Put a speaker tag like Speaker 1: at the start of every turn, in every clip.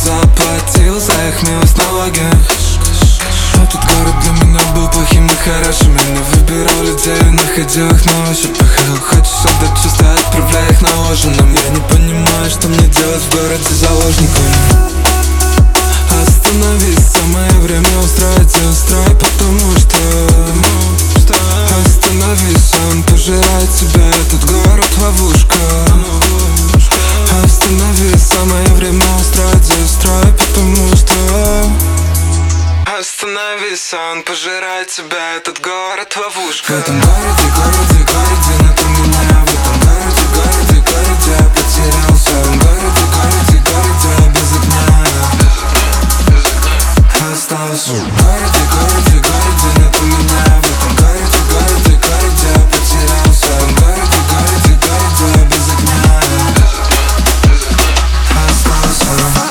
Speaker 1: заплатил за их милость налоги. Этот город для меня был плохим и хорошим. Я не выбирал людей, находил их на ощупь. Хочешь отдать чувства, отправляй их наложенным. Я не понимаю, что мне делать в городе заложником. Остановись, самое время устроить и устрой, потому что остановись, он пожирает тебя, этот город ловушка. Остановись, самое время устроить и устрой, потому что остановись, он пожирает тебя, этот город ловушка. В этом городе нету меня. В этом городе я потерялся. В этом городе без огня остался. В городе нету меня. В этом городе я потерялся. В этом городе без огня остался.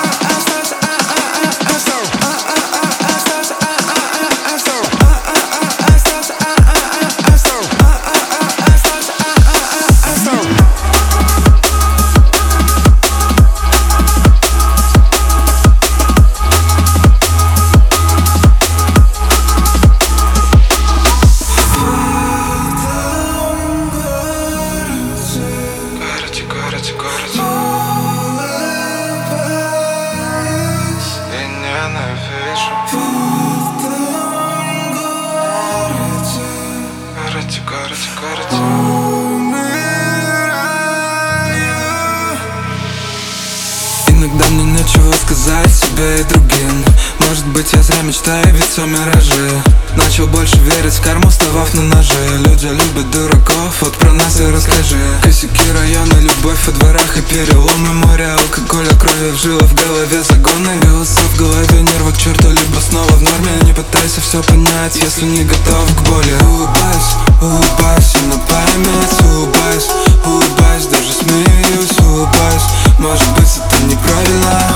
Speaker 1: Иногда мне нечего сказать себе и другим. Может быть, я зря мечтаю, ведь все миражи. Начал больше верить в карму, вставав на ножи. Люди любят дураков, вот про нас и расскажи. Косяки района, любовь во дворах и переломы, море алкоголя, крови в жилах, в голове загоны. Голоса в голове, нервы к черту, либо снова в норме. Не пытайся все понять, если не готов к боли. Улыбайся на память, улыбайся, даже смеюсь, улыбайся. Может быть, это неправильно.